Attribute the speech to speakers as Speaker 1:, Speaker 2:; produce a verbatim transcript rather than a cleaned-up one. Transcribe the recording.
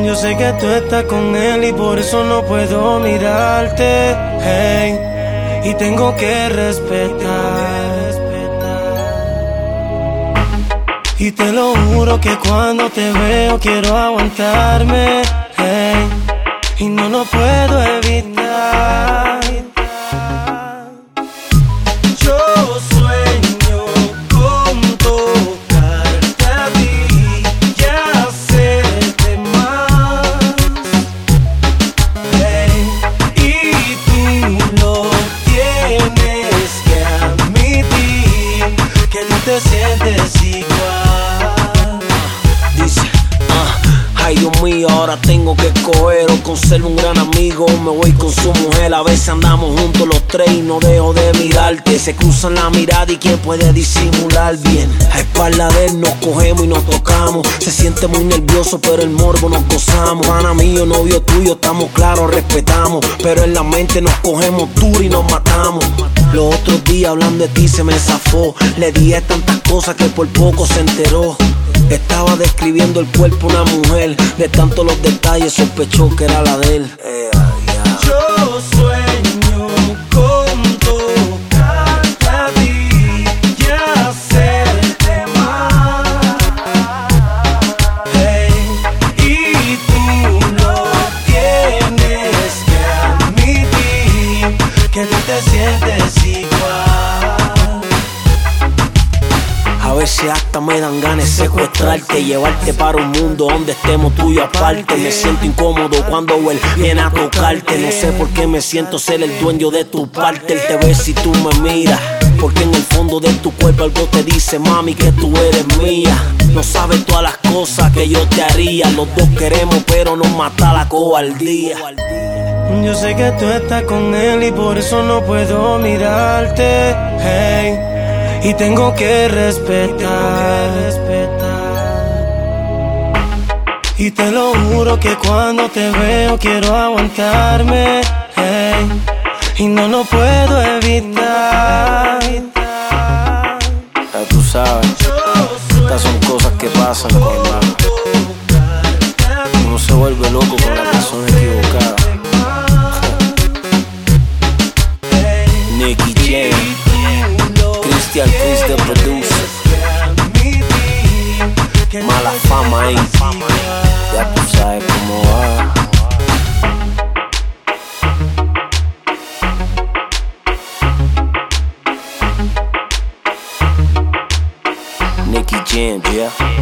Speaker 1: Yo sé que tú estás con él y por eso no puedo mirarte, hey, y tengo que respetar. Y te lo juro que cuando te veo quiero aguantarme, hey, y no lo puedo evitar. Yo sueño con tocarte a ti y hacerte más, hey, y tú lo tienes que admitir, que tú te sientes igual.
Speaker 2: Ay, Dios mío, ahora tengo que escoger o conservo un gran amigo, me voy con su mujer. A veces andamos juntos los tres y no dejo de mirarte. Se cruzan la mirada y quién puede disimular bien. A espalda de él nos cogemos y nos tocamos. Se siente muy nervioso pero el morbo nos gozamos. Pana mío, novio tuyo, estamos claros, respetamos, pero en la mente nos cogemos duro y nos matamos. Los otros días hablando de ti se me zafó. Le dije tantas cosas que por poco se enteró. Estaba describiendo el cuerpo de una mujer, de tanto los detalles sospechó que era la de él. eh, yeah.
Speaker 1: Yo sueño con tocarte a ti y hacerte más, hey, y tú lo tienes que admitir, que tú te sientes igual.
Speaker 2: A veces hasta me dan ganas de secuestrarte, llevarte para un mundo donde estemos tú y yo aparte. Me siento incómodo cuando él viene a tocarte. No sé por qué me siento ser el dueño de tu parte. Él te ve si tú me miras, porque en el fondo de tu cuerpo algo te dice, mami, que tú eres mía. No sabes todas las cosas que yo te haría. Los dos queremos pero nos mata la cobardía.
Speaker 1: Yo sé que tú estás con él y por eso no puedo mirarte, hey, y tengo que respetar. Y te lo juro que cuando te veo quiero aguantarme, hey, y no lo puedo evitar.
Speaker 2: Ya tú sabes, estas son cosas que pasan cuando uno se vuelve loco con la persona equivocada. Nicky Jam, Cristian Chris the producer, mala fama ahí, ya tú sabes cómo va. Nicky Jam, yeah.